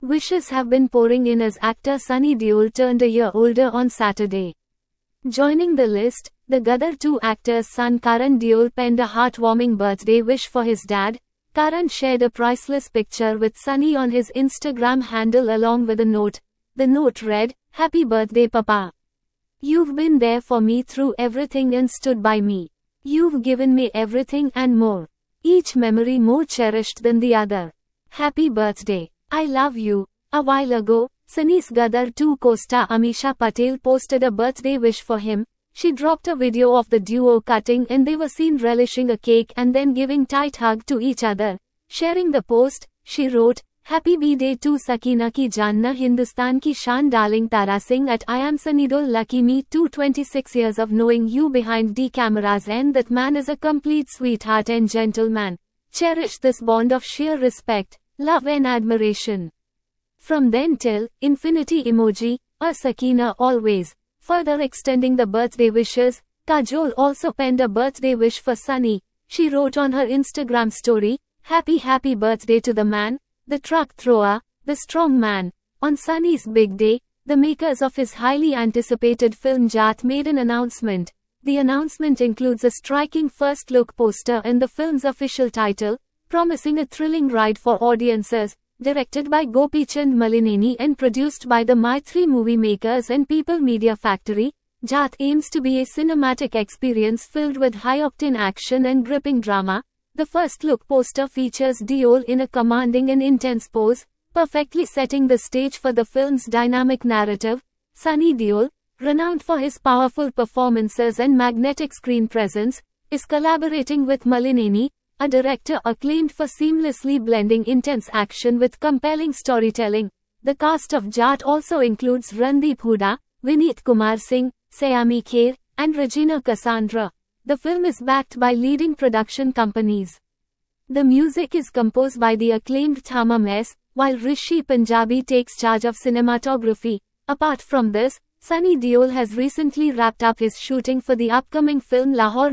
Wishes have been pouring in as actor Sunny Deol turned a year older on Saturday. Joining the list, the Gadar 2 actor's son Karan Deol penned a heartwarming birthday wish for his dad. Karan shared a priceless picture with Sunny on his Instagram handle along with a note. The note read, "Happy birthday Papa. You've been there for me through everything and stood by me. You've given me everything and more. Each memory more cherished than the other. Happy birthday. I love you." A while ago, Sunny's Gadar 2 co-star Amisha Patel posted a birthday wish for him. She dropped a video of the duo cutting and they were seen relishing a cake and then giving tight hug to each other. Sharing the post, she wrote, "Happy birthday to Sakina ki Janna Hindustan ki Shan darling Tara Singh at I am Sunny Deol, lucky me too, 26 years of knowing you behind the cameras and that man is a complete sweetheart and gentleman. Cherish this bond of sheer respect, love and admiration. From then till infinity emoji, a Sakina always." Further extending the birthday wishes, Kajol also penned a birthday wish for Sunny. She wrote on her Instagram story, Happy birthday to the man, the truck thrower, the strong man." On Sunny's big day, the makers of his highly anticipated film Jat made an announcement. The announcement includes a striking first-look poster and the film's official title, promising a thrilling ride for audiences. Directed by Gopichand Malineni and produced by the Maitri movie makers and People Media Factory, Jat aims to be a cinematic experience filled with high-octane action and gripping drama. The first-look poster features Deol in a commanding and intense pose, perfectly setting the stage for the film's dynamic narrative. Sunny Deol, renowned for his powerful performances and magnetic screen presence, is collaborating with Malineni, a director acclaimed for seamlessly blending intense action with compelling storytelling. The cast of Jat also includes Randeep Hooda, Vineet Kumar Singh, Sayami Kher, and Regina Cassandra. The film is backed by leading production companies. The music is composed by the acclaimed Thamam S, while Rishi Punjabi takes charge of cinematography. Apart from this, Sunny Deol has recently wrapped up his shooting for the upcoming film Lahore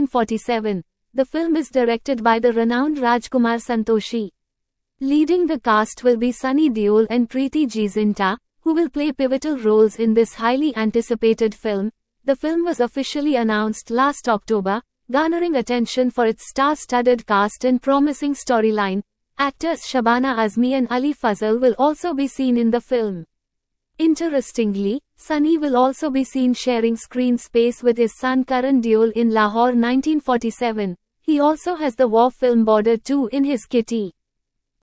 1947. The film is directed by the renowned Rajkumar Santoshi. Leading the cast will be Sunny Deol and Preeti Zinta, who will play pivotal roles in this highly anticipated film. The film was officially announced last October, garnering attention for its star-studded cast and promising storyline. Actors Shabana Azmi and Ali Fazal will also be seen in the film. Interestingly, Sunny will also be seen sharing screen space with his son Karan Deol in Lahore 1947. He also has the war film Border 2 in his kitty.